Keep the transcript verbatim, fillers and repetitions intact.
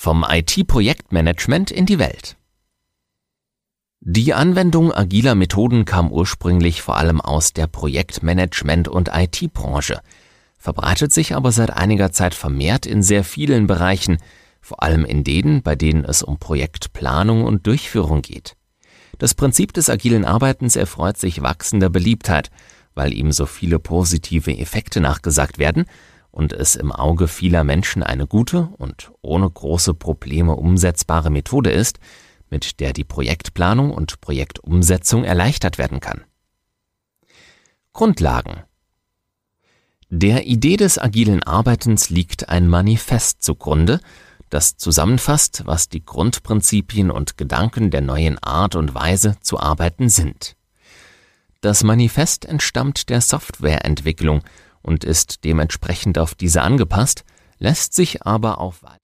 Vom I T-Projektmanagement in die Welt. Die Anwendung agiler Methoden kam ursprünglich vor allem aus der Projektmanagement- und I T-Branche, verbreitet sich aber seit einiger Zeit vermehrt in sehr vielen Bereichen, vor allem in denen, bei denen es um Projektplanung und Durchführung geht. Das Prinzip des agilen Arbeitens erfreut sich wachsender Beliebtheit, weil ihm so viele positive Effekte nachgesagt werden und es im Auge vieler Menschen eine gute und ohne große Probleme umsetzbare Methode ist, mit der die Projektplanung und Projektumsetzung erleichtert werden kann. Grundlagen. Der Idee des agilen Arbeitens liegt ein Manifest zugrunde, das zusammenfasst, was die Grundprinzipien und Gedanken der neuen Art und Weise zu arbeiten sind. Das Manifest entstammt der Softwareentwicklung und ist dementsprechend auf diese angepasst, lässt sich aber auf